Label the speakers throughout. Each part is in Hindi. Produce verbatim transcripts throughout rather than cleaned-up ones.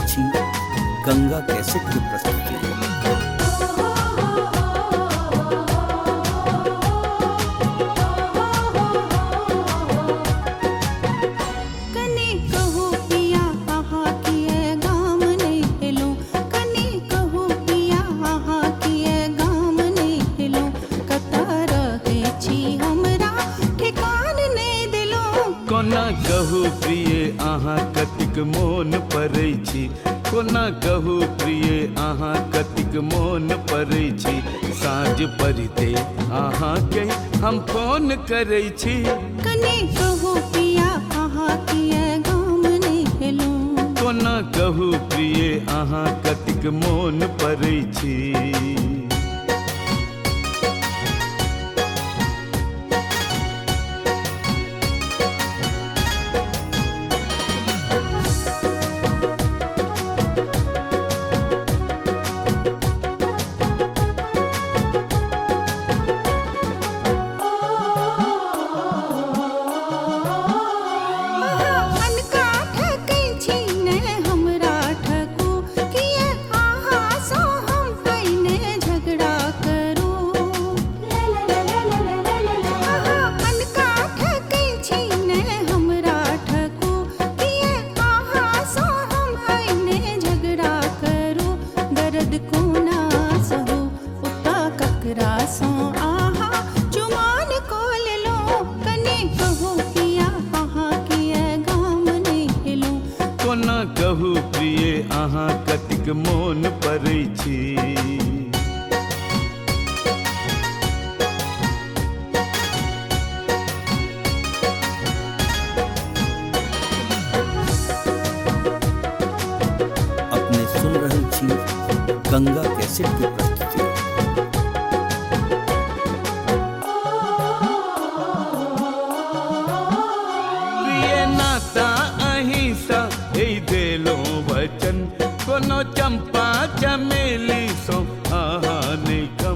Speaker 1: छी गंगा कैसेट की प्रस्तुति।
Speaker 2: कोना कहू प्रिय अहाँ कतिक मोन पड़ै छी, कोना कहू प्रिय अहाँ कतिक मोन पड़ै छी, साँझ पड़िते अहाँके हम फोन करै छी।
Speaker 3: कने कहू पिया अहाँ किए गाम नहीं एलौं,
Speaker 2: कोना कहू प्रिय अहाँ कतिक मोन पड़ै छी। कोना कहू प्रिय अहाँ कतिक मोन पड़ै छी।
Speaker 1: अपने सुन रहल छी गंगा कैसेट की प्रस्तुति।
Speaker 2: प्रिय नाता अहीं सा देलो वचन, कोनो चंपा चमेली सो आहा नहीं कम।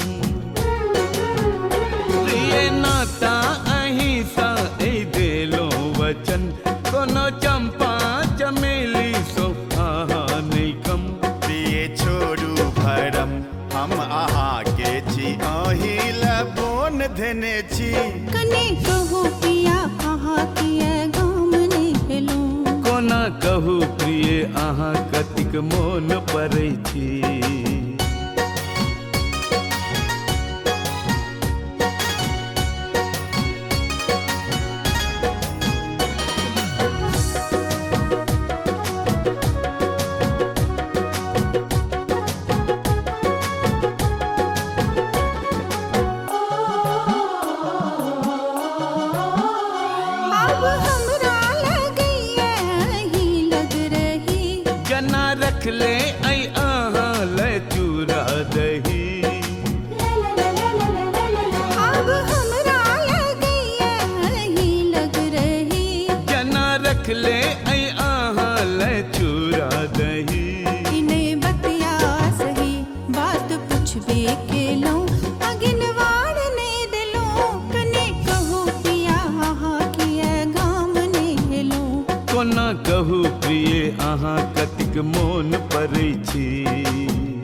Speaker 2: प्रिय नाता अहीं सा देलो वचन, कोनो चंपा चमेली सो आहा नहीं कम।
Speaker 4: प्रिय छोड़ू भरम हम आहा के छी, अहीं ल बोन धने छी।
Speaker 3: कने कहू पिया अहाँ किए गाम नहीं एलौं,
Speaker 2: कोना कहू प्रिय अहाँ कतिक मोन पड़ै छी। जना रख ले आई आहाँ ले चूरा दही,
Speaker 3: अब हमरा लगी यही लग रही।
Speaker 2: जना रख ले आई आहाँ ले चूरा दही।
Speaker 3: इन्हें बतिया सही बात पूछबे केलौं, अगिन वार ने दिलों। कने कहू पिया अहाँ किए गाम नहीं एलौं,
Speaker 2: कोना कहू प्रिय अहाँ कतिक मोन पड़ै छी।